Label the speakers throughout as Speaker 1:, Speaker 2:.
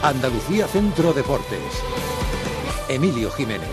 Speaker 1: Andalucía Centro Deportes. Emilio Jiménez.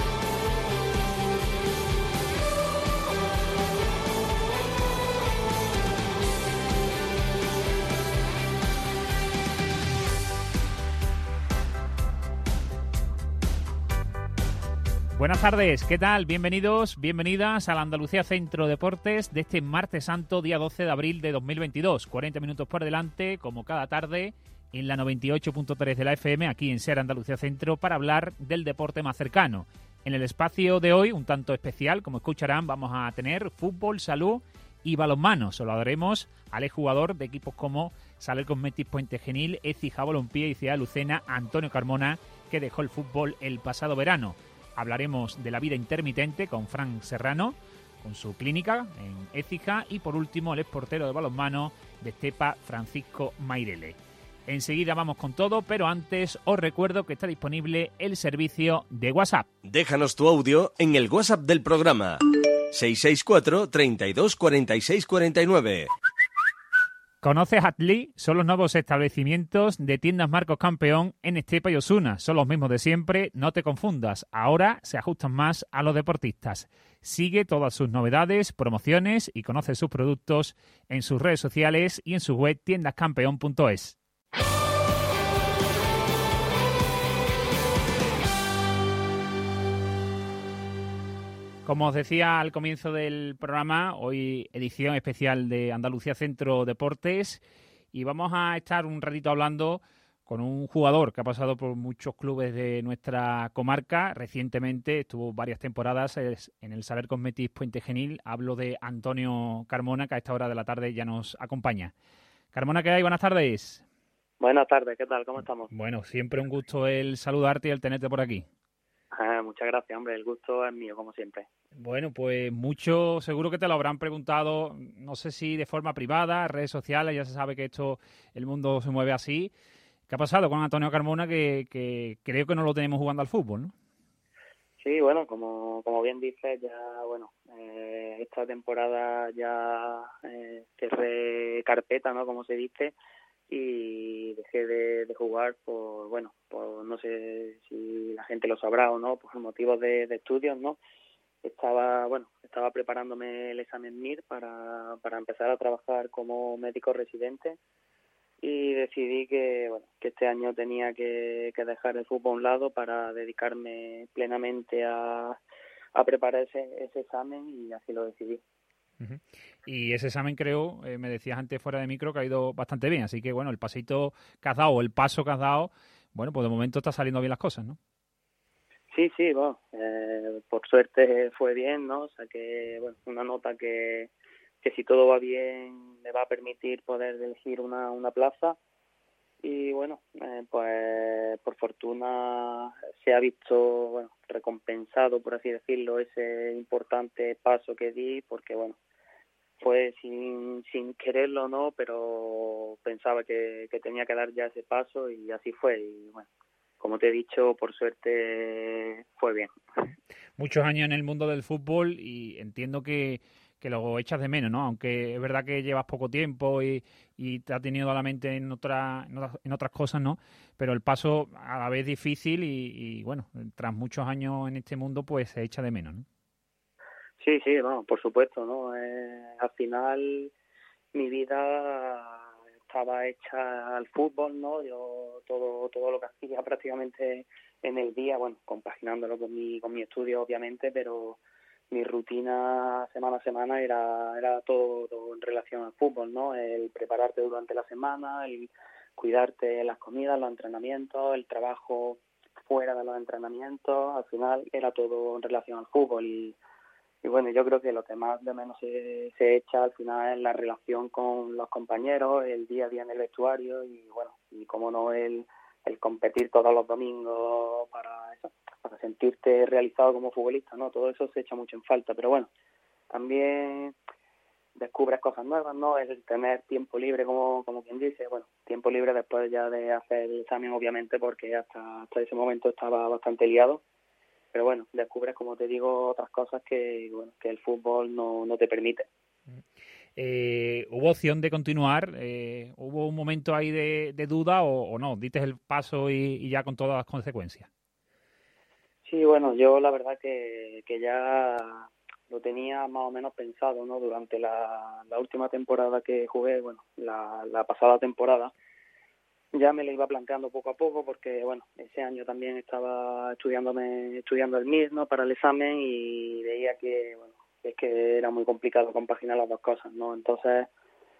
Speaker 2: Buenas tardes, ¿qué tal? Bienvenidos, bienvenidas a la Andalucía Centro Deportes de este martes santo, día 12 de abril de 2022. 40 minutos por delante, como cada tarde, en la 98.3 de la FM, aquí en SER Andalucía Centro, para hablar del deporte más cercano. En el espacio de hoy, un tanto especial, como escucharán, vamos a tener fútbol, salud y balonmano. Se lo daremos al exjugador de equipos como Saler Cosmetis Puente Genil, Écija Balompié y Ciudad Lucena, Antonio Carmona, que dejó el fútbol el pasado verano. Hablaremos de la vida intermitente con Fran Serrano, con su clínica en Écija, y por último el exportero de balonmano de Estepa, Francisco Mairele. Enseguida vamos con todo, pero antes os recuerdo que está disponible el servicio de WhatsApp.
Speaker 3: Déjanos tu audio en el WhatsApp del programa 664 32 46 49.
Speaker 2: ¿Conoces Atli? Son los nuevos establecimientos de tiendas Marcos Campeón en Estepa y Osuna. Son los mismos de siempre, no te confundas. Ahora se ajustan más a los deportistas. Sigue todas sus novedades, promociones y conoce sus productos en sus redes sociales y en su web tiendascampeón.es. Como os decía al comienzo del programa, hoy edición especial de Andalucía Centro Deportes, y vamos a estar un ratito hablando con un jugador que ha pasado por muchos clubes de nuestra comarca. Recientemente estuvo varias temporadas en el Saler Cosmetis Puente Genil. Hablo de Antonio Carmona, que a esta hora de la tarde ya nos acompaña. Carmona, ¿qué hay? Buenas tardes.
Speaker 4: Buenas tardes, ¿qué tal? ¿Cómo estamos?
Speaker 2: Bueno, siempre un gusto el saludarte y el tenerte por aquí.
Speaker 4: Muchas gracias, hombre, el gusto es mío, como siempre.
Speaker 2: Bueno, pues mucho, seguro que te lo habrán preguntado, no sé si de forma privada, redes sociales, ya se sabe que el mundo se mueve así. ¿Qué ha pasado con Antonio Carmona, que creo que no lo tenemos jugando al fútbol, ¿no?
Speaker 4: Sí, bueno, como bien dices, ya, bueno, esta temporada ya cerré carpeta, ¿no?, como se dice, y dejé de jugar por no sé si la gente lo sabrá o no, por motivos de estudios, ¿no? Estaba preparándome el examen MIR para empezar a trabajar como médico residente, y decidí que este año tenía que dejar el fútbol a un lado para dedicarme plenamente a preparar ese examen, y así lo decidí.
Speaker 2: Uh-huh. Y ese examen, creo, me decías antes fuera de micro, que ha ido bastante bien, así que bueno, el pasito que has dado, el paso que has dado, bueno, pues de momento está saliendo bien las cosas, ¿no?
Speaker 4: Sí, bueno, por suerte fue bien, ¿no? O sea que, bueno, una nota que si todo va bien me va a permitir poder elegir una plaza, y bueno, pues por fortuna se ha visto, bueno, recompensado, por así decirlo, ese importante paso que di, porque bueno, fue sin quererlo, ¿no? Pero pensaba que tenía que dar ya ese paso, y así fue, y bueno, como te he dicho, por suerte fue bien.
Speaker 2: Muchos años en el mundo del fútbol, y entiendo que lo echas de menos, ¿no? Aunque es verdad que llevas poco tiempo y te has tenido a la mente en otras cosas, ¿no? Pero el paso a la vez difícil y bueno, tras muchos años en este mundo, pues se echa de menos, ¿no?
Speaker 4: Sí, no, por supuesto, ¿no? Al final mi vida estaba hecha al fútbol, ¿no? Yo todo lo que hacía prácticamente en el día, bueno, compaginándolo con mi estudio, obviamente, pero mi rutina semana a semana era todo en relación al fútbol, ¿no? El prepararte durante la semana, el cuidarte las comidas, los entrenamientos, el trabajo fuera de los entrenamientos, al final era todo en relación al fútbol, y bueno, yo creo que lo que más de menos se echa al final es la relación con los compañeros, el día a día en el vestuario, y bueno, y cómo no el competir todos los domingos para sentirte realizado como futbolista, ¿no? Todo eso se echa mucho en falta, pero bueno, también descubres cosas nuevas, ¿no? El tener tiempo libre, como quien dice, bueno, tiempo libre después ya de hacer el examen, obviamente, porque hasta ese momento estaba bastante liado. Pero bueno, descubres, como te digo, otras cosas que el fútbol no te permite.
Speaker 2: ¿Hubo opción de continuar? ¿Hubo un momento ahí de duda o no? ¿Diste el paso y ya con todas las consecuencias?
Speaker 4: Sí, bueno, yo la verdad que ya lo tenía más o menos pensado, ¿no? Durante la última temporada que jugué, bueno, la pasada temporada, ya me lo iba planteando poco a poco porque, bueno, ese año también estaba estudiando el mismo para el examen y veía que, bueno, es que era muy complicado compaginar las dos cosas, ¿no? Entonces,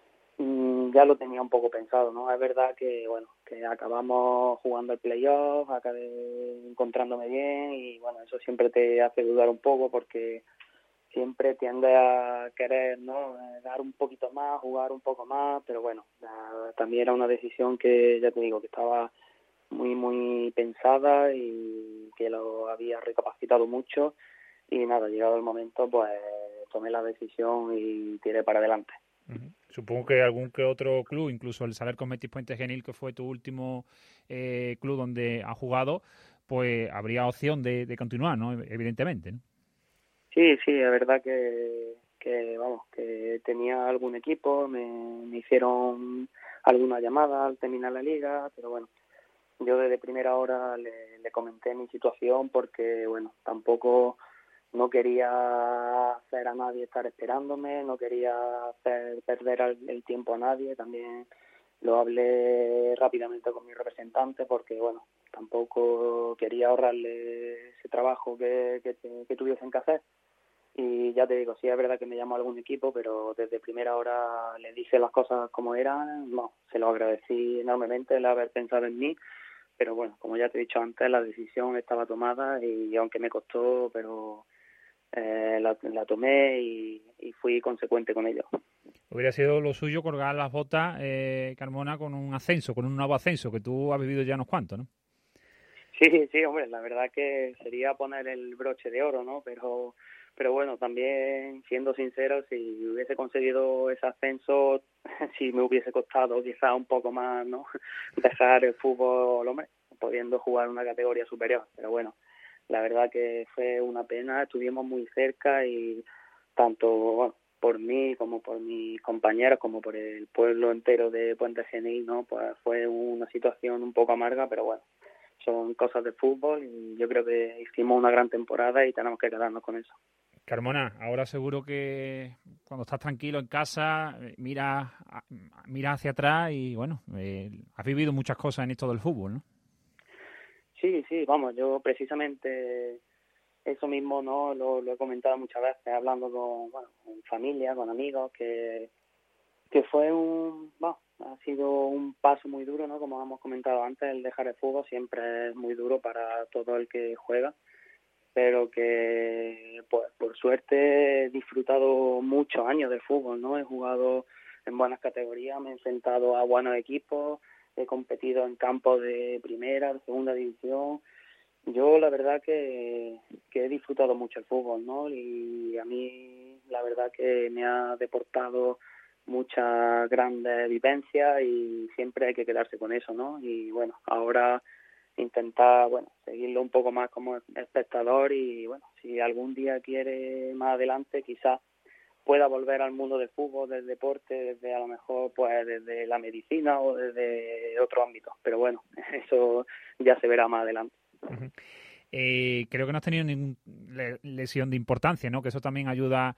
Speaker 4: ya lo tenía un poco pensado, ¿no? Es verdad que, bueno, que acabamos jugando el playoff, acabé encontrándome bien y, bueno, eso siempre te hace dudar un poco porque siempre tiende a querer, ¿no? Dar un poquito más, jugar un poco más, pero bueno, también era una decisión que, ya te digo, que estaba muy, muy pensada y que lo había recapacitado mucho y nada, llegado el momento, pues tomé la decisión y tiré para adelante.
Speaker 2: Uh-huh. Supongo que algún que otro club, incluso el Saler Cosmetis Puente Genil, que fue tu último club donde has jugado, pues habría opción de continuar, ¿no? Evidentemente, ¿no?
Speaker 4: Sí, es verdad que vamos, que tenía algún equipo, me hicieron alguna llamada al terminar la liga, pero bueno, yo desde primera hora le comenté mi situación porque, bueno, tampoco no quería hacer a nadie estar esperándome, no quería hacer perder el tiempo a nadie, también lo hablé rápidamente con mi representante porque, bueno, tampoco quería ahorrarle ese trabajo que tuviesen que hacer. Y ya te digo, sí es verdad que me llamó algún equipo, pero desde primera hora le dije las cosas como eran, no, se lo agradecí enormemente el haber pensado en mí, pero bueno, como ya te he dicho antes, la decisión estaba tomada y aunque me costó, pero la tomé y fui consecuente con ello.
Speaker 2: Hubiera sido lo suyo colgar las botas, Carmona, con un ascenso, con un nuevo ascenso, que tú has vivido ya unos cuantos, ¿no?
Speaker 4: Sí, hombre, la verdad que sería poner el broche de oro, ¿no? Pero bueno, también siendo sincero, si hubiese conseguido ese ascenso, si me hubiese costado quizá un poco más, ¿no? Dejar el fútbol, hombre, pudiendo jugar una categoría superior. Pero bueno, la verdad que fue una pena, estuvimos muy cerca y tanto, bueno, por mí como por mis compañeros, como por el pueblo entero de Puente Genil, ¿no? Pues fue una situación un poco amarga, pero bueno, son cosas de fútbol y yo creo que hicimos una gran temporada y tenemos que quedarnos con eso.
Speaker 2: Carmona, ahora seguro que cuando estás tranquilo en casa, miras hacia atrás y bueno, has vivido muchas cosas en esto del fútbol, ¿no?
Speaker 4: Sí, vamos, yo precisamente eso mismo no lo he comentado muchas veces hablando con familia, con amigos, que fue ha sido un paso muy duro, ¿no? Como hemos comentado antes, el dejar el fútbol siempre es muy duro para todo el que juega, pero que pues por suerte he disfrutado muchos años del fútbol, ¿no? He jugado en buenas categorías, me he enfrentado a buenos equipos, he competido en campos de primera, de segunda división. Yo la verdad que he disfrutado mucho el fútbol, ¿no? Y a mí la verdad que me ha deportado muchas grandes vivencias y siempre hay que quedarse con eso, ¿no? Y bueno, ahora intentar, seguirlo un poco más como espectador y bueno, si algún día quiere más adelante quizás pueda volver al mundo del fútbol, del deporte, desde a lo mejor pues desde la medicina o desde otro ámbito, pero bueno, eso ya se verá más adelante.
Speaker 2: Uh-huh. Creo que no has tenido ninguna lesión de importancia, ¿no? Que eso también ayuda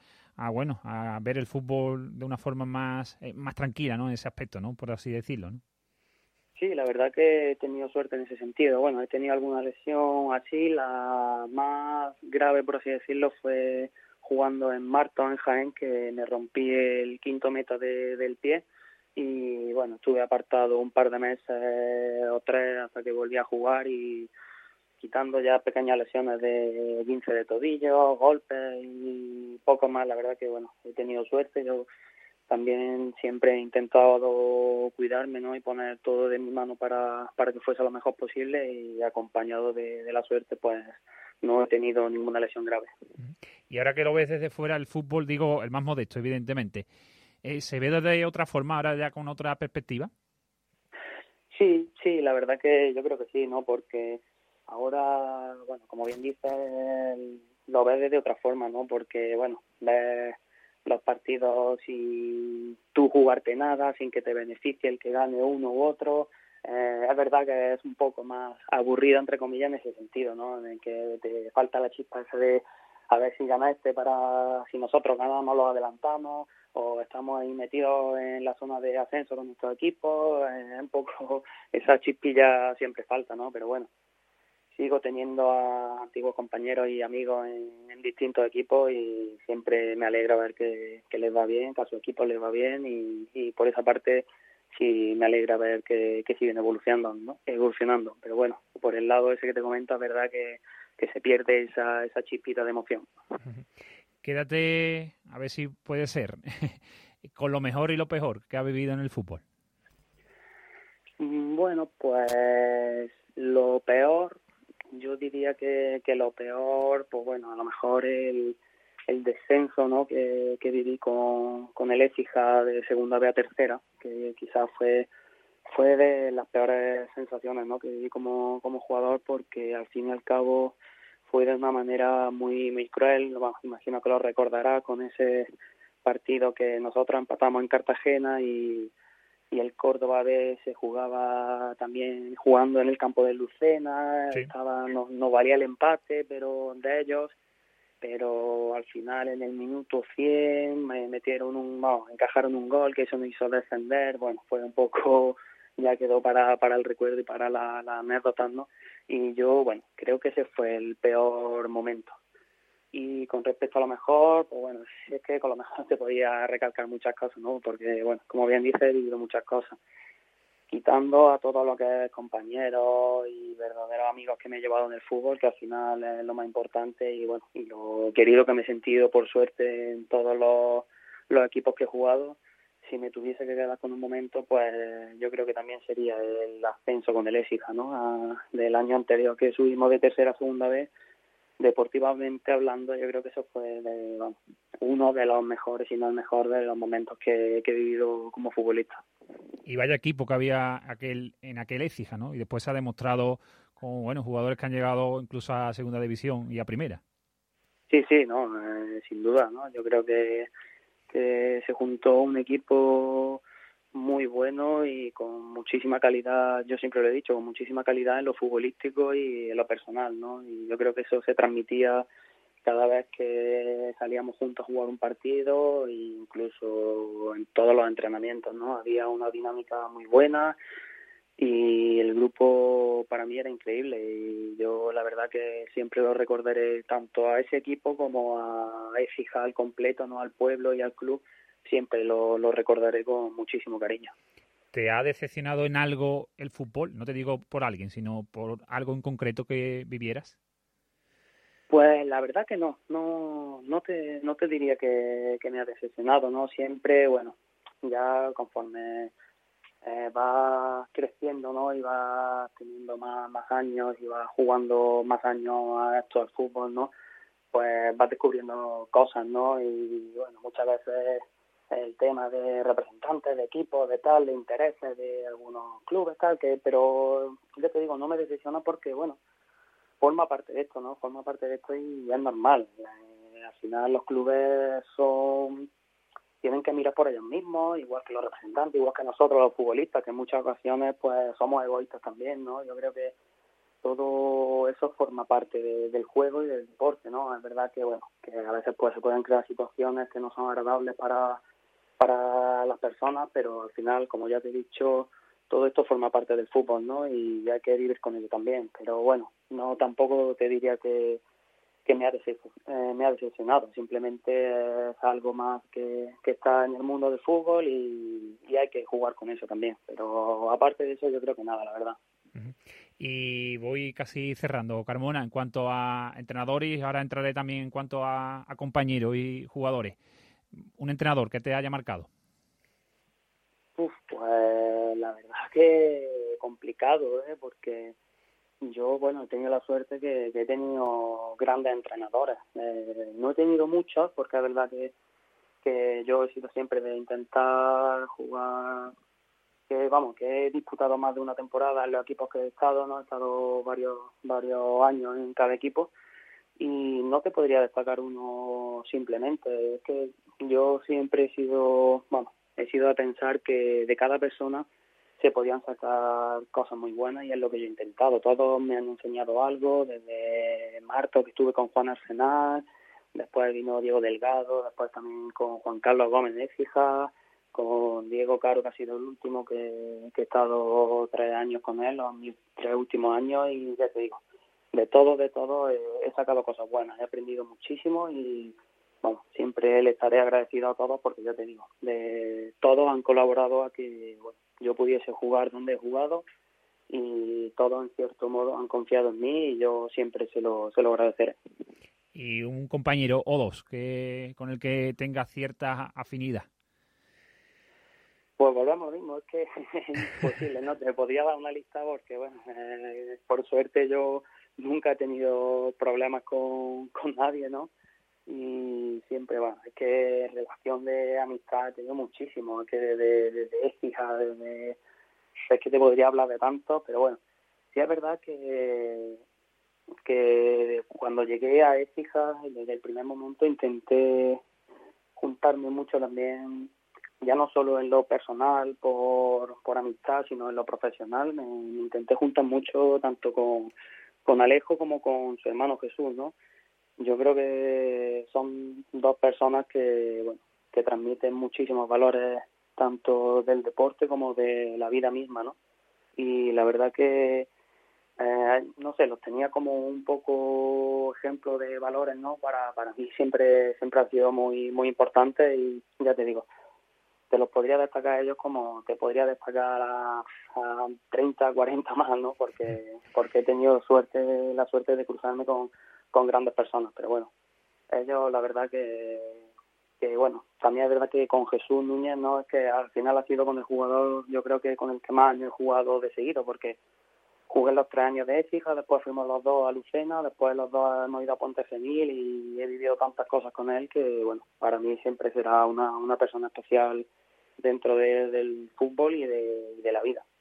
Speaker 2: a ver el fútbol de una forma más tranquila, ¿no? En ese aspecto, ¿no? Por así decirlo, ¿no?
Speaker 4: Sí, la verdad que he tenido suerte en ese sentido. Bueno, he tenido alguna lesión así, la más grave, por así decirlo, fue jugando en Marto, en Jaén, que me rompí el quinto meta del pie y bueno, estuve apartado un par de meses o 3 hasta que volví a jugar y quitando ya pequeñas lesiones de 15 de tobillo, golpes y poco más. La verdad que bueno, he tenido suerte. Yo también siempre he intentado cuidarme, ¿no? Y poner todo de mi mano para que fuese lo mejor posible y acompañado de la suerte, pues no he tenido ninguna lesión grave.
Speaker 2: Y ahora que lo ves desde fuera, el fútbol, digo, el más modesto, evidentemente, ¿se ve de otra forma, ahora ya con otra perspectiva?
Speaker 4: Sí, la verdad que yo creo que sí, ¿no? Porque ahora, bueno, como bien dices, lo ves de otra forma, ¿no? Porque, bueno, ves los partidos sin tú jugarte nada, sin que te beneficie el que gane uno u otro. Es verdad que es un poco más aburrido, entre comillas, en ese sentido, ¿no? En el que te falta la chispa esa de a ver si gana para si nosotros ganamos lo adelantamos, o estamos ahí metidos en la zona de ascenso con nuestro equipo. Un poco esa chispilla siempre falta, ¿no? Pero bueno, sigo teniendo a antiguos compañeros y amigos en distintos equipos y siempre me alegra ver que les va bien, que a su equipo les va bien y por esa parte sí me alegra ver que siguen evolucionando, ¿no? Evolucionando. Pero bueno, por el lado ese que te comento, es verdad que se pierde esa chispita de emoción.
Speaker 2: Quédate, a ver si puede ser, con lo mejor y lo peor que ha vivido en el fútbol.
Speaker 4: Bueno, pues lo peor, yo diría que lo peor, pues bueno, a lo mejor el descenso, ¿no? que viví con el Écija de segunda B a tercera, que quizás fue de las peores sensaciones, ¿no? que viví como jugador, porque al fin y al cabo fue de una manera muy muy cruel. Imagino que lo recordará, con ese partido que nosotros empatamos en Cartagena y el Córdoba B se jugaba también jugando en el campo de Lucena. Sí. No valía el empate, pero de ellos, pero al final en el minuto 100 me metieron encajaron un gol que eso me hizo descender. Bueno, fue un poco, ya quedó para el recuerdo y para la anécdota, ¿no? Y yo, bueno, creo que ese fue el peor momento. Y con respecto a lo mejor, pues bueno, es que con lo mejor se podía recalcar muchas cosas, ¿no? Porque, bueno, como bien dice, he vivido muchas cosas. Quitando a todo lo que es compañeros y verdaderos amigos que me he llevado en el fútbol, que al final es lo más importante, y bueno, y lo querido que me he sentido, por suerte, en todos los equipos que he jugado. Si me tuviese que quedar con un momento, pues yo creo que también sería el ascenso con el Écija, ¿no? Del año anterior, que subimos de tercera a segunda vez. Deportivamente hablando, yo creo que eso fue uno de los mejores, si no el mejor, de los momentos que he vivido como futbolista.
Speaker 2: Y vaya equipo que había en aquel Écija, ¿no? Y después se ha demostrado con jugadores que han llegado incluso a segunda división y a primera.
Speaker 4: Sí, no, sin duda, ¿no? Yo creo que se juntó un equipo muy bueno y con muchísima calidad. Yo siempre lo he dicho, con muchísima calidad en lo futbolístico y en lo personal, ¿no? Y yo creo que eso se transmitía cada vez que salíamos juntos a jugar un partido, e incluso en todos los entrenamientos, ¿no? Había una dinámica muy buena y el grupo para mí era increíble, y yo la verdad que siempre lo recordaré, tanto a ese equipo como a Écija al completo, ¿no? Al pueblo y al club. Siempre lo recordaré con muchísimo cariño.
Speaker 2: ¿Te ha decepcionado en algo el fútbol? No te digo por alguien, sino por algo en concreto que vivieras.
Speaker 4: Pues la verdad que no te diría que me ha decepcionado, ¿no? Siempre, bueno, ya conforme vas creciendo, ¿no? Y vas teniendo más años y vas jugando más años a esto, al fútbol, ¿no? Pues vas descubriendo cosas, ¿no? Y bueno, muchas veces el tema de representantes, de equipos, de tal, de intereses de algunos clubes, tal, pero yo te digo, no me decepciona porque, bueno, forma parte de esto, ¿no? Forma parte de esto y es normal. Al final los clubes tienen que mirar por ellos mismos, igual que los representantes, igual que nosotros los futbolistas, que en muchas ocasiones pues somos egoístas también, ¿no? Yo creo que todo eso forma parte del juego y del deporte, ¿no? Es verdad que, bueno, que a veces pues se pueden crear situaciones que no son agradables para las personas, pero al final, como ya te he dicho, todo esto forma parte del fútbol, ¿no? Y hay que vivir con ello también. Pero bueno, no tampoco te diría que me ha decepcionado. Simplemente es algo más que está en el mundo del fútbol y hay que jugar con eso también. Pero aparte de eso, yo creo que nada, la verdad.
Speaker 2: Y voy casi cerrando, Carmona, en cuanto a entrenadores, ahora entraré también en cuanto a compañeros y jugadores. ¿Un entrenador que te haya marcado?
Speaker 4: Pues la verdad que complicado, porque yo, bueno, he tenido la suerte que he tenido grandes entrenadores. No he tenido muchos, porque es verdad que yo he sido siempre de intentar jugar, que he disputado más de una temporada en los equipos que he estado, ¿no? He estado varios años en cada equipo, y no te podría destacar uno simplemente. Es que yo siempre he sido de pensar que de cada persona se podían sacar cosas muy buenas, y es lo que yo he intentado. Todos me han enseñado algo, desde Marto, que estuve con Juan Arsenal, después vino Diego Delgado, después también con Juan Carlos Gómez de Écija, con Diego Caro, que ha sido el último, que he estado 3 años con él, mis 3 últimos años, y ya te digo, de todo he sacado cosas buenas, he aprendido muchísimo y siempre le estaré agradecido a todos, porque ya te digo, de todos han colaborado a que yo pudiese jugar donde he jugado, y todos en cierto modo han confiado en mí, y yo siempre se lo agradeceré.
Speaker 2: Y un compañero o dos con el que tenga cierta afinidad.
Speaker 4: Pues volvemos a lo mismo, es que es imposible, ¿no? Te podría dar una lista porque, por suerte yo nunca he tenido problemas con nadie, ¿no? Y siempre, es que relación de amistad he tenido muchísimo, es que desde Écija, es que te podría hablar de tanto, pero bueno, sí es verdad que cuando llegué a Écija, desde el primer momento intenté juntarme mucho también, ya no solo en lo personal por amistad, sino en lo profesional. Me intenté juntar mucho tanto con Alejo como con su hermano Jesús, ¿no? Yo creo que son dos personas que transmiten muchísimos valores, tanto del deporte como de la vida misma, ¿no? Y la verdad que no sé, los tenía como un poco ejemplo de valores, ¿no? Para mí siempre ha sido muy muy importante, y ya te digo, te los podría destacar a ellos como te podría destacar a 30, 40 más, ¿no? Porque he tenido la suerte de cruzarme con grandes personas, pero bueno, ellos la verdad que también es verdad que con Jesús Núñez, ¿no? Es que al final ha sido con el jugador, yo creo que con el que más años he jugado de seguido, porque jugué los 3 años de Écija, después fuimos los 2 a Lucena, después los 2 hemos ido a Ponte Genil, y he vivido tantas cosas con él que, para mí siempre será una persona especial dentro del fútbol y de la vida.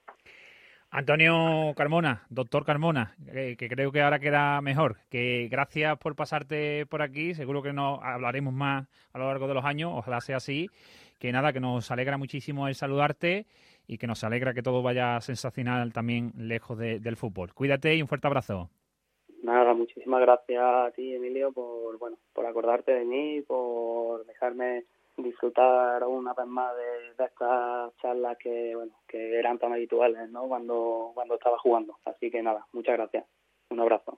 Speaker 2: Antonio Carmona, doctor Carmona, que creo que ahora queda mejor, que gracias por pasarte por aquí, seguro que nos hablaremos más a lo largo de los años, ojalá sea así, que nada, que nos alegra muchísimo el saludarte y que nos alegra que todo vaya sensacional también lejos del fútbol. Cuídate y un fuerte abrazo.
Speaker 4: Nada, muchísimas gracias a ti, Emilio, por acordarte de mí, por dejarme disfrutar una vez más de estas charlas que eran tan habituales, ¿no? Cuando estaba jugando. Así que nada, muchas gracias. Un abrazo.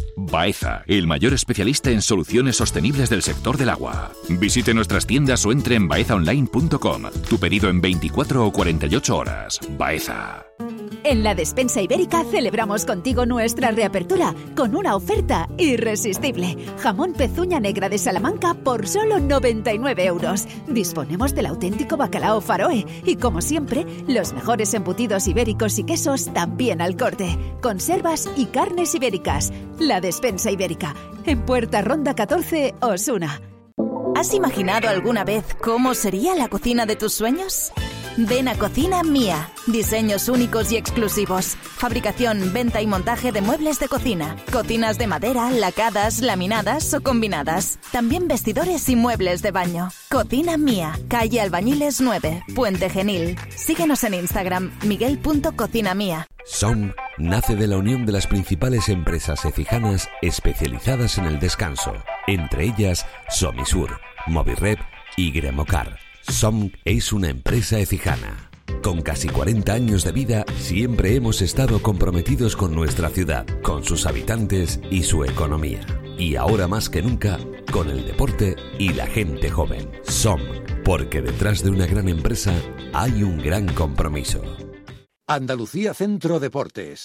Speaker 5: Baeza, el mayor especialista en soluciones sostenibles del sector del agua. Visite nuestras tiendas o entre en baezaonline.com. Tu pedido en 24 o 48 horas. Baeza.
Speaker 6: En la Despensa Ibérica celebramos contigo nuestra reapertura con una oferta irresistible. Jamón pezuña negra de Salamanca por solo 99 euros. Disponemos del auténtico bacalao Faroe y, como siempre, los mejores embutidos ibéricos y quesos también al corte. Conservas y carnes ibéricas. La Despensa Ibérica, en Puerta Ronda 14, Osuna.
Speaker 7: ¿Has imaginado alguna vez cómo sería la cocina de tus sueños? Ven a Cocina Mía. Diseños únicos y exclusivos. Fabricación, venta y montaje de muebles de cocina. Cocinas de madera, lacadas, laminadas o combinadas. También vestidores y muebles de baño. Cocina Mía. Calle Albañiles 9, Puente Genil. Síguenos en Instagram, miguel.cocinamía.
Speaker 1: SOM nace de la unión de las principales empresas efijanas especializadas en el descanso. Entre ellas, Somisur, Movirrep y Gremocar. SOM es una empresa ecijana. Con casi 40 años de vida, siempre hemos estado comprometidos con nuestra ciudad, con sus habitantes y su economía. Y ahora más que nunca, con el deporte y la gente joven. SOM, porque detrás de una gran empresa hay un gran compromiso.
Speaker 8: Andalucía Centro Deportes.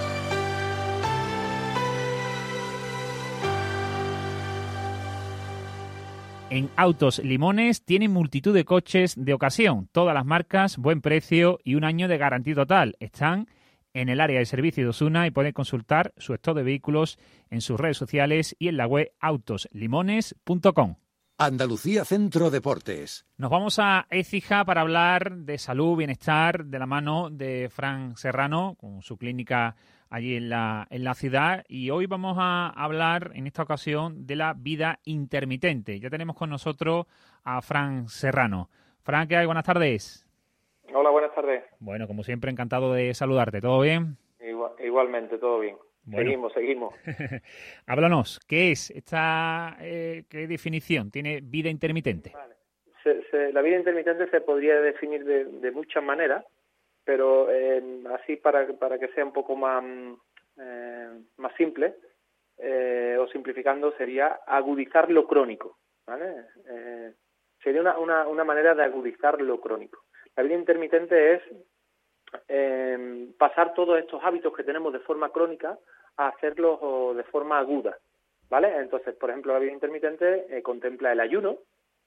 Speaker 2: En Autos Limones tienen multitud de coches de ocasión, todas las marcas, buen precio y un año de garantía total. Están en el área de servicio de Osuna y pueden consultar su stock de vehículos en sus redes sociales y en la web autoslimones.com.
Speaker 8: Andalucía Centro Deportes.
Speaker 2: Nos vamos a Écija para hablar de salud, bienestar, de la mano de Fran Serrano, con su clínica allí en la ciudad. Y hoy vamos a hablar, en esta ocasión, de la vida intermitente. Ya tenemos con nosotros a Fran Serrano. Fran, ¿qué hay? Buenas tardes.
Speaker 9: Hola, buenas tardes.
Speaker 2: Bueno, como siempre, encantado de saludarte. ¿Todo bien?
Speaker 9: Igualmente, todo bien. Bueno. Seguimos.
Speaker 2: Háblanos, ¿qué es esta, qué definición tiene vida intermitente?
Speaker 9: Vale. La vida intermitente se podría definir de muchas maneras, pero así para que sea un poco más simple, o simplificando, sería agudizar lo crónico, ¿vale? Sería una manera de agudizar lo crónico. La vida intermitente es pasar todos estos hábitos que tenemos de forma crónica a hacerlos de forma aguda, ¿vale? Entonces, por ejemplo, la vida intermitente contempla el ayuno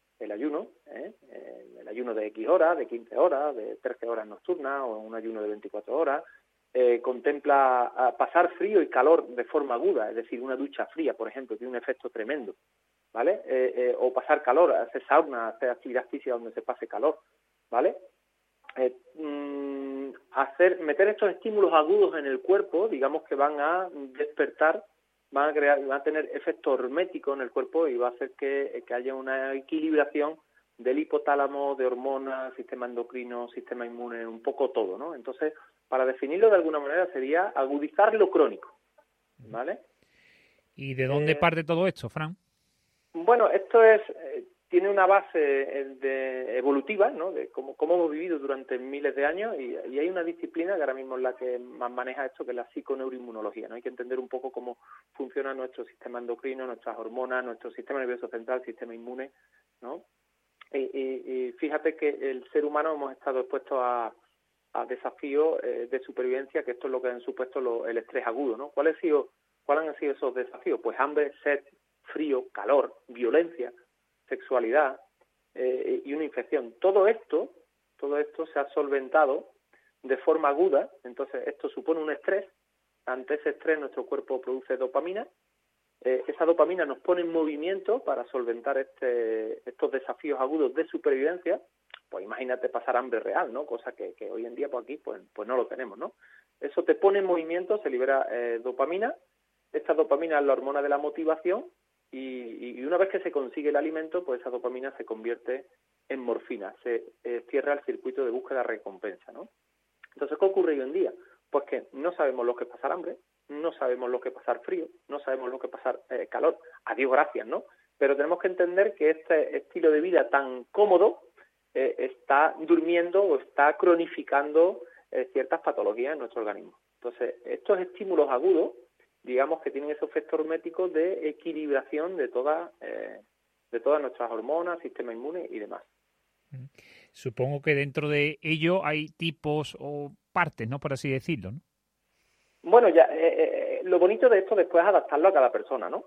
Speaker 9: de X horas, de 15 horas, de 13 horas nocturnas o un ayuno de 24 horas. Contempla pasar frío y calor de forma aguda, es decir, una ducha fría, por ejemplo, tiene un efecto tremendo, ¿vale? O pasar calor, hacer sauna, hacer actividad física donde se pase calor, ¿vale? Meter estos estímulos agudos en el cuerpo, digamos que van a despertar, van a tener efecto hormético en el cuerpo y va a hacer que haya una equilibración del hipotálamo, de hormonas, sistema endocrino, sistema inmune, un poco todo, ¿no? Entonces, para definirlo de alguna manera sería agudizar lo crónico, ¿vale?
Speaker 2: ¿Y de dónde parte todo esto, Fran?
Speaker 9: Bueno, esto tiene una base evolutiva, ¿no? De cómo hemos vivido durante miles de años y hay una disciplina que ahora mismo es la que más maneja esto, que es la psiconeuroinmunología, ¿no? Hay que entender un poco cómo funciona nuestro sistema endocrino, nuestras hormonas, nuestro sistema nervioso central, sistema inmune, ¿no? Y fíjate que el ser humano hemos estado expuestos a desafíos de supervivencia, que esto es lo que han supuesto el estrés agudo, ¿no? ¿Cuáles han sido esos desafíos? Pues hambre, sed, frío, calor, violencia, sexualidad y una infección. Todo esto se ha solventado de forma aguda. Entonces esto supone un estrés. Ante ese estrés nuestro cuerpo produce dopamina. Esa dopamina nos pone en movimiento para solventar estos desafíos agudos de supervivencia. Pues imagínate pasar hambre real, ¿no? Cosa que hoy en día pues aquí pues no lo tenemos, ¿no? Eso te pone en movimiento, se libera dopamina. Esta dopamina es la hormona de la motivación. Y una vez que se consigue el alimento, pues esa dopamina se convierte en morfina, se cierra el circuito de búsqueda-recompensa, ¿no? Entonces, ¿qué ocurre hoy en día? Pues que no sabemos lo que es pasar hambre, no sabemos lo que es pasar frío, no sabemos lo que es pasar calor, a Dios gracias, ¿no? Pero tenemos que entender que este estilo de vida tan cómodo está durmiendo o está cronificando ciertas patologías en nuestro organismo. Entonces, estos estímulos agudos, digamos que tienen ese efecto hormético de equilibración de todas nuestras hormonas, sistema inmune y demás.
Speaker 2: Supongo que dentro de ello hay tipos o partes, ¿no? Por así decirlo, ¿no?
Speaker 9: Bueno, ya lo bonito de esto después es adaptarlo a cada persona, ¿no?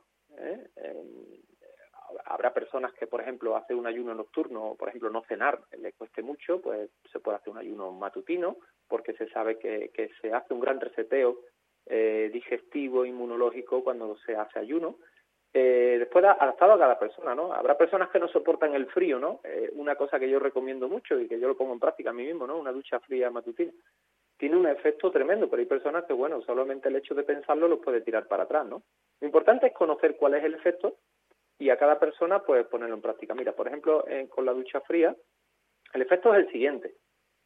Speaker 9: Habrá personas que, por ejemplo, hacen un ayuno nocturno, o por ejemplo, no cenar le cueste mucho, pues se puede hacer un ayuno matutino, porque se sabe que se hace un gran reseteo digestivo, inmunológico cuando se hace ayuno. Después adaptado a cada persona, ¿no? Habrá personas que no soportan el frío, ¿no? Una cosa que yo recomiendo mucho y que yo lo pongo en práctica a mí mismo, ¿no? Una ducha fría matutina. Tiene un efecto tremendo, pero hay personas que, bueno, solamente el hecho de pensarlo los puede tirar para atrás, ¿no? Lo importante es conocer cuál es el efecto y a cada persona, pues, ponerlo en práctica. Mira, por ejemplo, con la ducha fría, el efecto es el siguiente.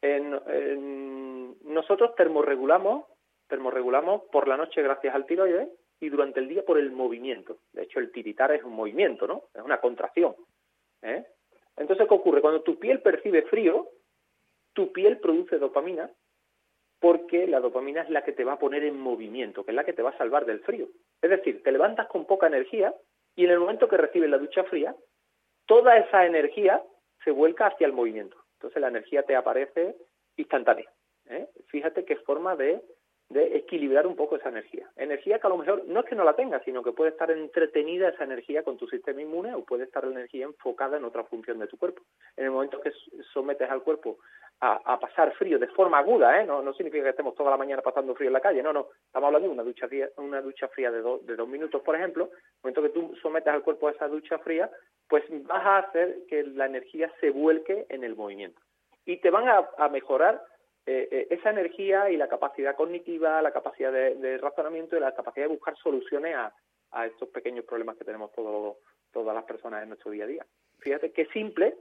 Speaker 9: Nosotros termorregulamos por la noche gracias al tiroides y durante el día por el movimiento. De hecho, el tiritar es un movimiento, ¿no? Es una contracción. Entonces, ¿qué ocurre? Cuando tu piel percibe frío, tu piel produce dopamina porque la dopamina es la que te va a poner en movimiento, que es la que te va a salvar del frío. Es decir, te levantas con poca energía y en el momento que recibes la ducha fría, toda esa energía se vuelca hacia el movimiento. Entonces, la energía te aparece instantánea. Fíjate qué forma de equilibrar un poco esa energía. Energía que a lo mejor no es que no la tengas, sino que puede estar entretenida esa energía con tu sistema inmune o puede estar la energía enfocada en otra función de tu cuerpo. En el momento que sometes al cuerpo a pasar frío de forma aguda, no significa que estemos toda la mañana pasando frío en la calle, no, estamos hablando de una ducha fría de 2 minutos, por ejemplo. En el momento que tú sometas al cuerpo a esa ducha fría, pues vas a hacer que la energía se vuelque en el movimiento. Y te van a mejorar esa energía y la capacidad cognitiva, la capacidad de razonamiento y la capacidad de buscar soluciones a estos pequeños problemas que tenemos todas las personas en nuestro día a día. Fíjate qué simple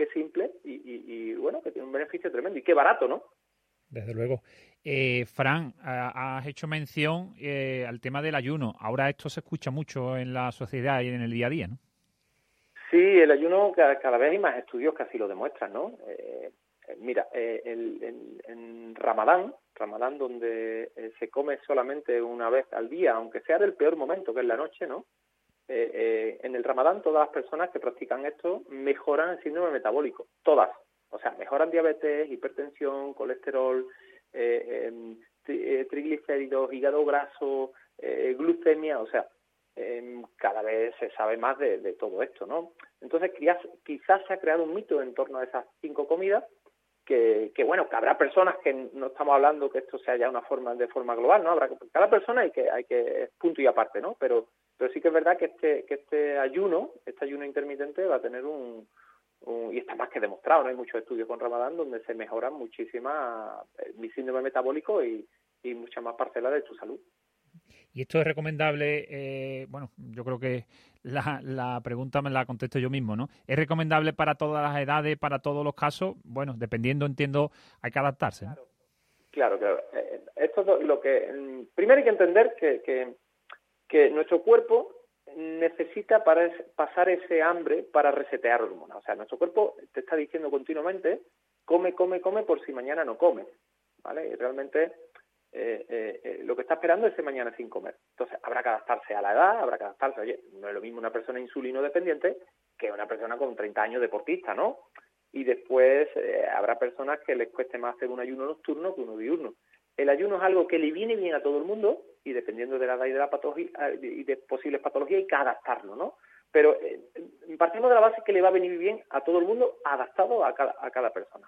Speaker 9: y bueno, que tiene un beneficio tremendo y qué barato, ¿no?
Speaker 2: Desde luego. Fran, has hecho mención al tema del ayuno. Ahora esto se escucha mucho en la sociedad y en el día a día, ¿no?
Speaker 9: Sí, el ayuno, cada vez hay más estudios que así lo demuestran, ¿no? Mira, en Ramadán, donde se come solamente una vez al día, aunque sea del peor momento, que es la noche, ¿no? En el Ramadán todas las personas que practican esto mejoran el síndrome metabólico, todas. O sea, mejoran diabetes, hipertensión, colesterol, triglicéridos, hígado graso, glucemia, o sea, cada vez se sabe más de todo esto, ¿no? Entonces quizás se ha creado un mito en torno a esas 5 comidas, que bueno, que habrá personas que no estamos hablando que esto sea ya de forma global, ¿no? Cada persona hay que punto y aparte, ¿no? Pero sí que es verdad que este ayuno intermitente va a tener y está más que demostrado, ¿no? Hay muchos estudios con Ramadán donde se mejoran muchísima mi síndrome metabólico y muchas más parcelas de tu salud.
Speaker 2: Y esto es recomendable, bueno, yo creo que la pregunta me la contesto yo mismo, ¿no? ¿Es recomendable para todas las edades, para todos los casos? Bueno, dependiendo, entiendo, hay que adaptarse, ¿no?
Speaker 9: Claro. Esto es lo que... Primero hay que entender que nuestro cuerpo necesita pasar ese hambre para resetear hormonas. O sea, nuestro cuerpo te está diciendo continuamente, come por si mañana no comes, ¿vale? Y realmente... lo que está esperando es ese mañana sin comer. Entonces, habrá que adaptarse a la edad, habrá que adaptarse. Oye, no es lo mismo una persona insulino dependiente que una persona con 30 años deportista, ¿no? Y después habrá personas que les cueste más hacer un ayuno nocturno que uno diurno. El ayuno es algo que le viene bien a todo el mundo y dependiendo de la edad y de la patología y de posibles patologías hay que adaptarlo, ¿no? Pero partimos de la base que le va a venir bien a todo el mundo adaptado a cada persona.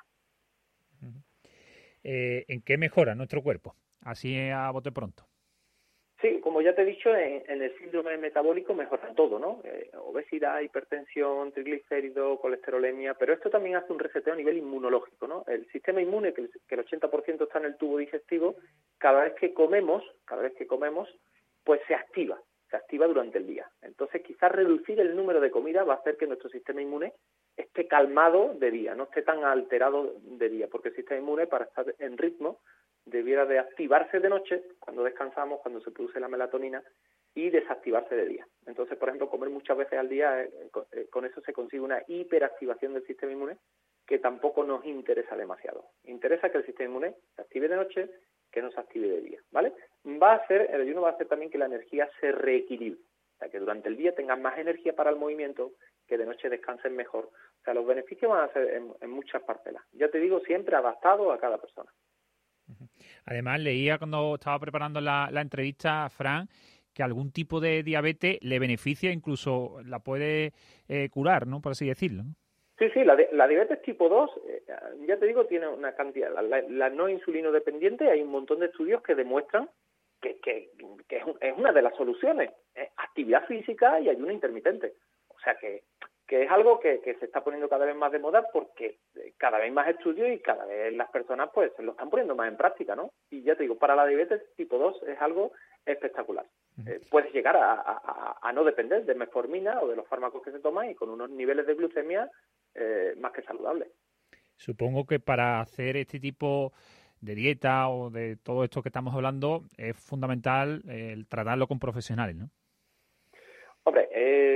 Speaker 2: ¿En qué mejora nuestro cuerpo? Así a bote pronto.
Speaker 9: Sí, como ya te he dicho, en el síndrome metabólico mejora todo, ¿no? Obesidad, hipertensión, triglicéridos, colesterolemia, pero esto también hace un reseteo a nivel inmunológico, ¿no? El sistema inmune, que el 80% está en el tubo digestivo, cada vez que comemos, pues se activa durante el día. Entonces, quizás reducir el número de comidas va a hacer que nuestro sistema inmune esté calmado de día, no esté tan alterado de día, porque el sistema inmune, para estar en ritmo, debiera de activarse de noche, cuando descansamos, cuando se produce la melatonina, y desactivarse de día. Entonces, por ejemplo, comer muchas veces al día, con eso se consigue una hiperactivación del sistema inmune que tampoco nos interesa demasiado. Interesa que el sistema inmune se active de noche, que no se active de día, ¿vale? El ayuno va a hacer también que la energía se reequilibre, o sea, que durante el día tengan más energía para el movimiento, que de noche descansen mejor. O sea, los beneficios van a ser en muchas parcelas. Ya te digo, siempre adaptado a cada persona.
Speaker 2: Además, leía cuando estaba preparando la entrevista a Fran que algún tipo de diabetes le beneficia, incluso la puede curar, ¿no? Por así decirlo, ¿no?
Speaker 9: Sí, la diabetes tipo 2, ya te digo, tiene una cantidad. La no insulino dependiente, hay un montón de estudios que demuestran que es una de las soluciones. Actividad física y ayuno intermitente. O sea que es algo que se está poniendo cada vez más de moda porque cada vez más estudios y cada vez las personas pues lo están poniendo más en práctica, ¿no? Y ya te digo, para la diabetes tipo 2 es algo espectacular. Puedes llegar a no depender de metformina o de los fármacos que se toman y con unos niveles de glucemia más que saludables.
Speaker 2: Supongo que para hacer este tipo de dieta o de todo esto que estamos hablando es fundamental el tratarlo con profesionales, ¿no?
Speaker 9: Hombre,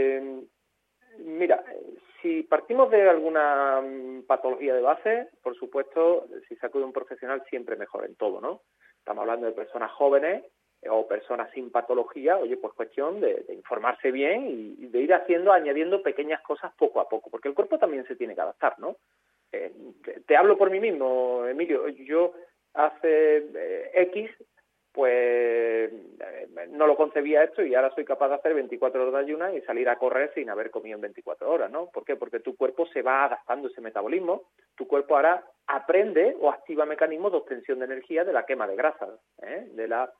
Speaker 9: mira, si partimos de alguna patología de base, por supuesto, si se acude a un profesional siempre mejor en todo, ¿no? Estamos hablando de personas jóvenes o personas sin patología, oye, pues cuestión de informarse bien y de ir añadiendo pequeñas cosas poco a poco, porque el cuerpo también se tiene que adaptar, ¿no? Te hablo por mí mismo, Emilio, yo hace X, pues no lo concebía esto y ahora soy capaz de hacer 24 horas de ayunas y salir a correr sin haber comido en 24 horas, ¿no? ¿Por qué? Porque tu cuerpo se va adaptando a ese metabolismo, tu cuerpo ahora aprende o activa mecanismos de obtención de energía de la quema de grasas, de la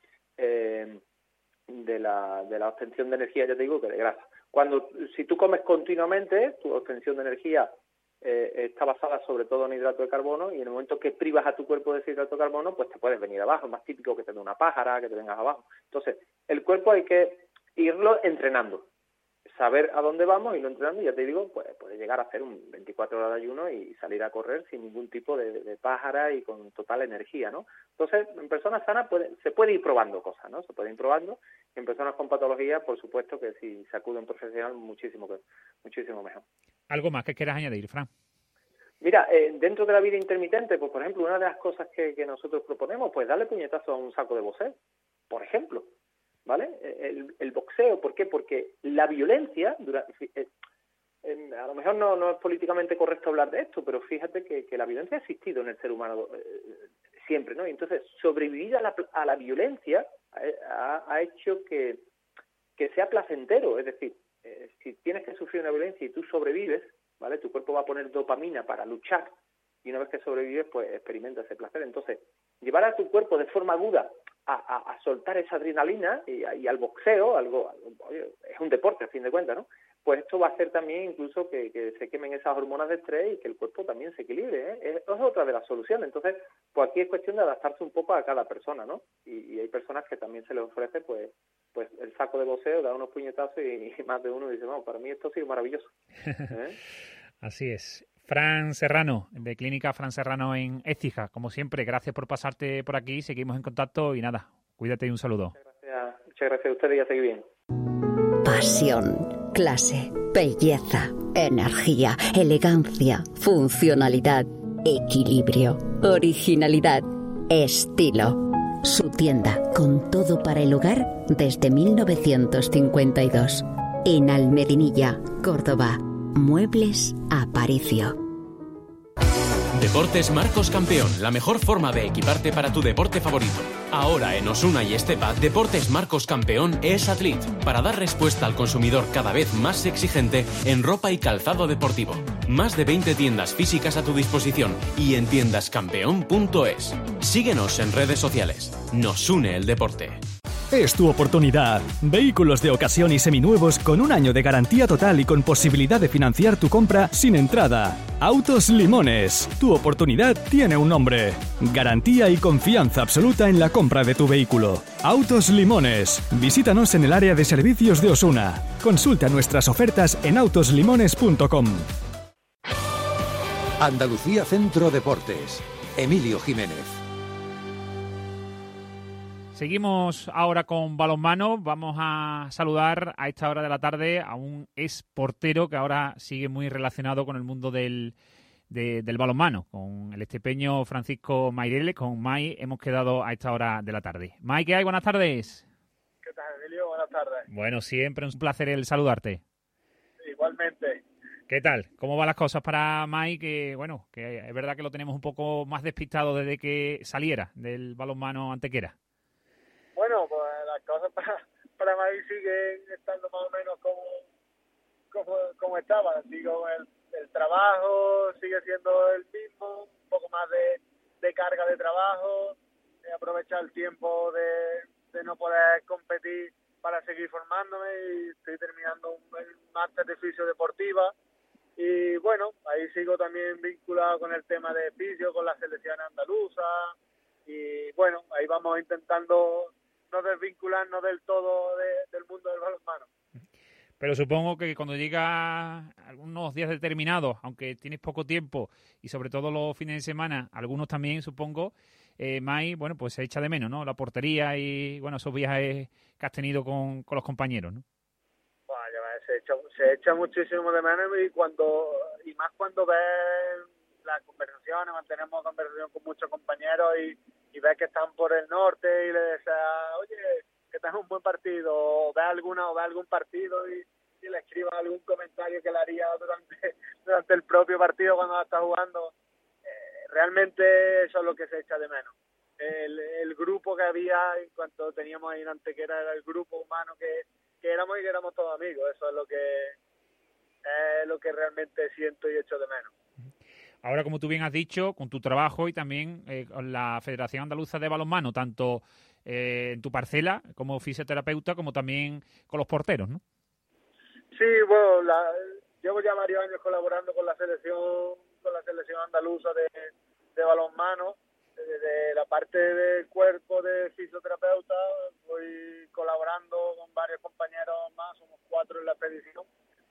Speaker 9: obtención de energía, ya te digo, que de grasa. Si tú comes continuamente, tu obtención de energía está basada sobre todo en hidrato de carbono, y en el momento que privas a tu cuerpo de ese hidrato de carbono, pues te puedes venir abajo. Es más típico que te dé una pájara, que te vengas abajo. Entonces, el cuerpo hay que irlo entrenando, saber a dónde vamos, irlo entrenando, y ya te digo, pues puede llegar a hacer un 24 horas de ayuno y salir a correr sin ningún tipo de pájara y con total energía, ¿no? Entonces, en personas sanas se puede ir probando cosas, ¿no? Se puede ir probando. En personas con patología, por supuesto que si se acude a un profesional, muchísimo mejor.
Speaker 2: ¿Algo más que quieras añadir, Fran?
Speaker 9: Mira, dentro de la vida intermitente, pues por ejemplo, una de las cosas que nosotros proponemos, pues darle puñetazo a un saco de boxeo, por ejemplo, ¿vale? El boxeo, ¿por qué? Porque la violencia, a lo mejor no es políticamente correcto hablar de esto, pero fíjate que la violencia ha existido en el ser humano siempre, ¿no? Y entonces, sobrevivir a la violencia ha hecho que sea placentero. Es decir, si tienes que sufrir una violencia y tú sobrevives, ¿vale? Tu cuerpo va a poner dopamina para luchar, y una vez que sobrevives, pues experimenta ese placer. Entonces, llevar a tu cuerpo de forma aguda a soltar esa adrenalina y al boxeo, oye, es un deporte a fin de cuentas, ¿no? Pues esto va a hacer también incluso que se quemen esas hormonas de estrés y que el cuerpo también se equilibre, ¿eh? Es otra de las soluciones. Entonces, pues aquí es cuestión de adaptarse un poco a cada persona, ¿no? Y hay personas que también se les ofrece, pues el saco de boxeo, da unos puñetazos y más de uno dice, no, para mí esto ha sido maravilloso.
Speaker 2: Así es. Fran Serrano, de Clínica Fran Serrano en Écija. Como siempre, gracias por pasarte por aquí. Seguimos en contacto y nada, cuídate y un saludo.
Speaker 9: Muchas gracias a ustedes y a seguir bien.
Speaker 10: Pasión, clase, belleza, energía, elegancia, funcionalidad, equilibrio, originalidad, estilo. Su tienda con todo para el hogar desde 1952. En Almedinilla, Córdoba. Muebles Aparicio.
Speaker 11: Deportes Marcos Campeón, la mejor forma de equiparte para tu deporte favorito. Ahora en Osuna y Estepa, Deportes Marcos Campeón es Athlete, para dar respuesta al consumidor cada vez más exigente en ropa y calzado deportivo. Más de 20 tiendas físicas a tu disposición y en tiendascampeón.es. Síguenos en redes sociales. Nos une el deporte.
Speaker 12: Es tu oportunidad. Vehículos de ocasión y seminuevos con un año de garantía total y con posibilidad de financiar tu compra sin entrada. Autos Limones. Tu oportunidad tiene un nombre. Garantía y confianza absoluta en la compra de tu vehículo. Autos Limones. Visítanos en el área de servicios de Osuna. Consulta nuestras ofertas en autoslimones.com.
Speaker 8: Andalucía Centro Deportes. Emilio Jiménez.
Speaker 2: Seguimos ahora con balonmano. Vamos a saludar a esta hora de la tarde a un ex portero que ahora sigue muy relacionado con el mundo del balonmano, con el estepeño Francisco Maireles. Con Mai hemos quedado a esta hora de la tarde. Mai, ¿qué hay? Buenas tardes.
Speaker 13: ¿Qué tal, Emilio? Buenas tardes.
Speaker 2: Bueno, siempre un placer el saludarte.
Speaker 13: Igualmente.
Speaker 2: ¿Qué tal? ¿Cómo van las cosas para Mai? Que es verdad que lo tenemos un poco más despistado desde que saliera del balonmano Antequera.
Speaker 13: Bueno, pues las cosas para Madrid siguen estando más o menos como estaban. Digo, el trabajo sigue siendo el mismo, un poco más de carga de trabajo, aprovechar el tiempo de no poder competir para seguir formándome, y estoy terminando un máster de fisiodeportiva. Y bueno, ahí sigo también vinculado con el tema de fisio, con la selección andaluza, y bueno, ahí vamos intentando no desvincularnos del todo del mundo del balonmano.
Speaker 2: Pero supongo que cuando llega algunos días determinados, aunque tienes poco tiempo y sobre todo los fines de semana, algunos también supongo, Mai, bueno, pues se echa de menos, ¿no? La portería y, bueno, esos viajes que has tenido con los compañeros, ¿no?
Speaker 13: Vaya, se echa muchísimo de menos, y más cuando ves las conversaciones, mantenemos conversación con muchos compañeros y ves que están por el norte y le dices, oye, que tengas un buen partido, o ve algún partido y le escribas algún comentario que le haría durante el propio partido cuando está jugando. Realmente eso es lo que se echa de menos. el grupo que había en cuanto teníamos ahí en Antequera, era el grupo humano que éramos y que éramos todos amigos. Eso es lo que realmente siento y echo de menos.
Speaker 2: Ahora, como tú bien has dicho, con tu trabajo y también con la Federación Andaluza de Balonmano, tanto en tu parcela como fisioterapeuta, como también con los porteros, ¿no?
Speaker 13: Sí, bueno, llevo ya varios años colaborando con la selección andaluza de balonmano. Desde la parte del cuerpo de fisioterapeuta voy colaborando con varios compañeros más, somos 4 en la expedición.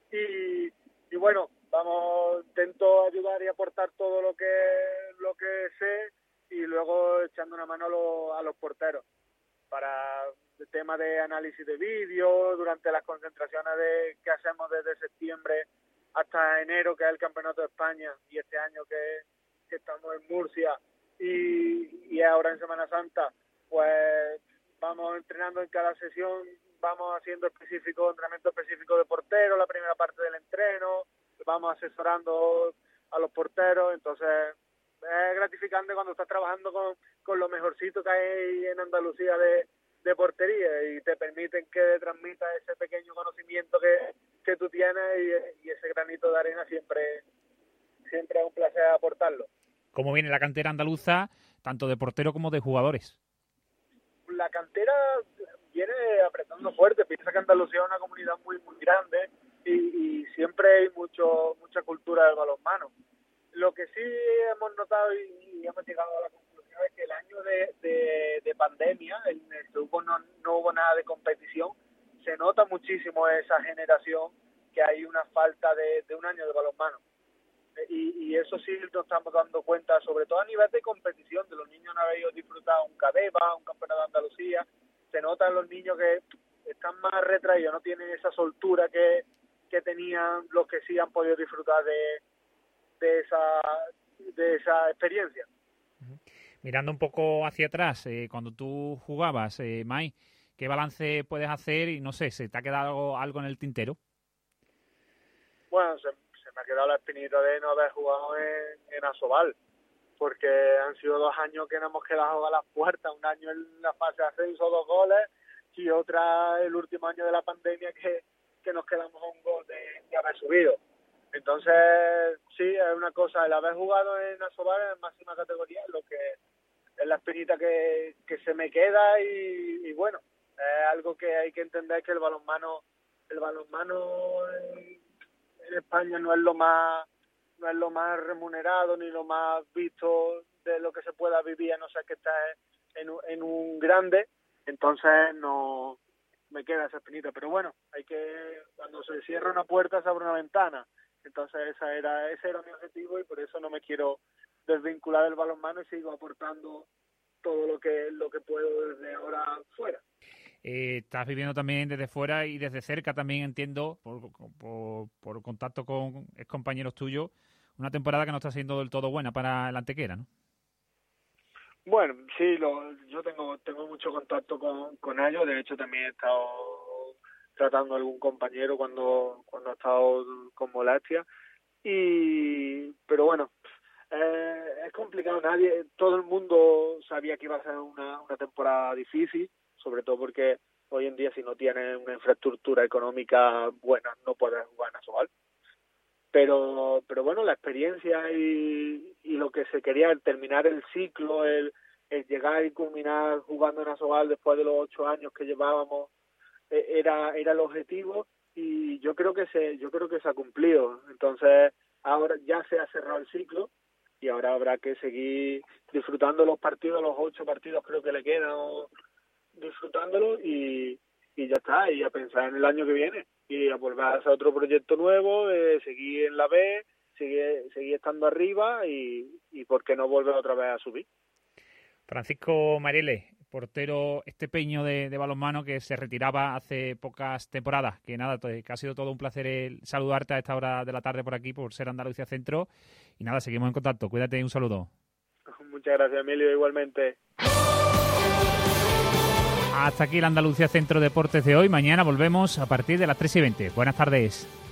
Speaker 13: Y bueno, intento ayudar y aportar todo lo que sé, y luego echando una mano a los porteros para el tema de análisis de vídeo durante las concentraciones que hacemos desde septiembre hasta enero, que es el Campeonato de España, y este año que estamos en Murcia y ahora en Semana Santa, pues vamos entrenando en cada sesión, vamos haciendo entrenamiento específico de portero, la primera parte del entreno, vamos asesorando a los porteros. Entonces es gratificante cuando estás trabajando con lo mejorcito que hay en Andalucía de portería, y te permiten que transmitas ese pequeño conocimiento que tú tienes, y ese granito de arena siempre es un placer aportarlo.
Speaker 2: ¿Cómo viene la cantera andaluza, tanto de portero como de jugadores?
Speaker 13: La cantera viene apretando fuerte. Piensa que Andalucía es una comunidad muy muy grande y siempre hay mucha cultura del balonmano. Lo que sí hemos notado y hemos llegado a la conclusión es que el año de pandemia, en el que no hubo nada de competición, se nota muchísimo esa generación que hay una falta de un año de balonmano. Y eso sí nos estamos dando cuenta, sobre todo a nivel de competición, de los niños no habéis disfrutado un Cadeva, un Campeonato de Andalucía. Se notan los niños que están más retraídos, no tienen esa soltura que tenían los que sí han podido disfrutar de esa experiencia.
Speaker 2: Mirando un poco hacia atrás, cuando tú jugabas, Mai, ¿qué balance puedes hacer? Y no sé, ¿se te ha quedado algo en el tintero?
Speaker 13: Bueno, se me ha quedado la espinita de no haber jugado en Asobal, porque han sido 2 años que nos hemos quedado a las puertas, un año en la fase de ascenso, 2 goles, y otra el último año de la pandemia que nos quedamos a un gol de haber subido. Entonces, sí, es una cosa, el haber jugado en Asobal en máxima categoría es lo que es la espinita que se me queda, y bueno, es algo que hay que entender, que el balonmano en España no es lo más remunerado ni lo más visto de lo que se pueda vivir, a no ser que estés en un grande. Entonces no me queda esa espinita, pero bueno, cuando se cierra una puerta se abre una ventana. Entonces ese era mi objetivo, y por eso no me quiero desvincular del balonmano y sigo aportando todo lo que puedo desde ahora fuera.
Speaker 2: Estás viviendo también desde fuera y desde cerca también, entiendo, por contacto con excompañeros tuyos, una temporada que no está siendo del todo buena para el Antequera, ¿no?
Speaker 13: Bueno, sí, yo tengo mucho contacto con ellos. De hecho, también he estado tratando a algún compañero cuando ha estado con molestia. Pero bueno, es complicado. Todo el mundo sabía que iba a ser una temporada difícil, sobre todo porque hoy en día, si no tienes una infraestructura económica buena, no puedes jugar en Asobal. Pero bueno, la experiencia y lo que se quería, el terminar el ciclo, el llegar y culminar jugando en Asobal después de los 8 años que llevábamos, era el objetivo, y yo creo que se ha cumplido. Entonces ahora ya se ha cerrado el ciclo, y ahora habrá que seguir disfrutando los partidos, los 8 partidos creo que le quedan, disfrutándolo, y ya está, y a pensar en el año que viene, y a volver a hacer otro proyecto nuevo, seguir en la B, seguir estando arriba, y por qué no volver otra vez a subir.
Speaker 2: Francisco Marielle, portero estepeño de balonmano, que se retiraba hace pocas temporadas. Que nada, que ha sido todo un placer saludarte a esta hora de la tarde por aquí, por Ser Andalucía Centro. Y nada, seguimos en contacto. Cuídate y un saludo.
Speaker 13: Muchas gracias, Emilio, igualmente.
Speaker 2: Hasta aquí el Andalucía Centro Deportes de hoy. Mañana volvemos a partir de las 3:20. Buenas tardes.